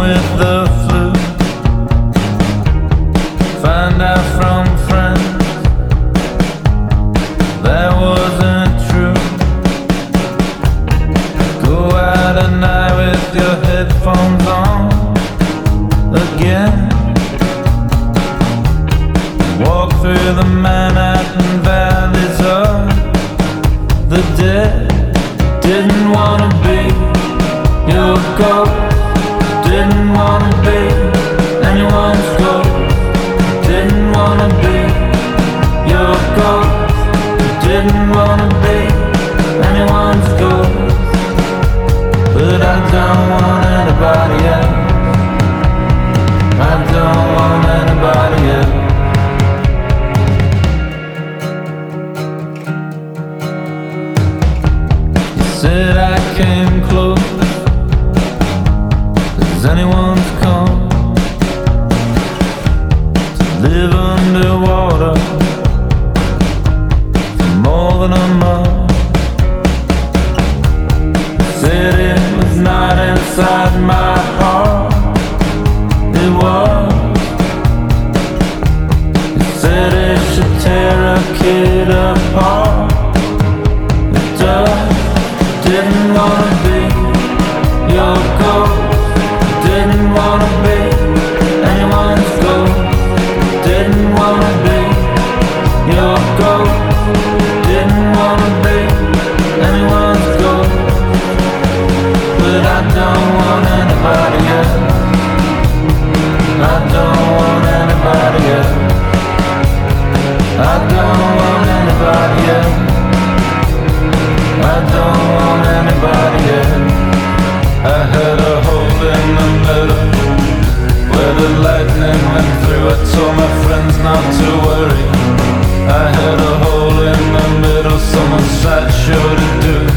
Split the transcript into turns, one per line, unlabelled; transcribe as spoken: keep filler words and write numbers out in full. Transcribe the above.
with the flu. Find out from friends that wasn't true. Go out at night with your headphones on again. Walk through the Manhattan valleys of the dead. Didn't wanna be your ghost. Didn't wanna be anyone's ghost. Didn't wanna be your ghost. Didn't wanna be anyone's ghost. But I don't want anybody else. I don't want anybody else. Said I came close as anyone's come to live underwater for more than a month. Said it was not inside my heart, it was. It said it should tear a kid apart, it does. Didn't wanna be your ghost. Didn't wanna be anyone's ghost. Didn't wanna be your ghost. Didn't wanna be anyone's ghost. But I don't want anybody else. I don't want anybody else. I don't want anybody else. I don't want anybody else. I had a hole in the middle where the lightning went through. I told my friends not to worry. I had a hole in the middle, someone's sideshow to do.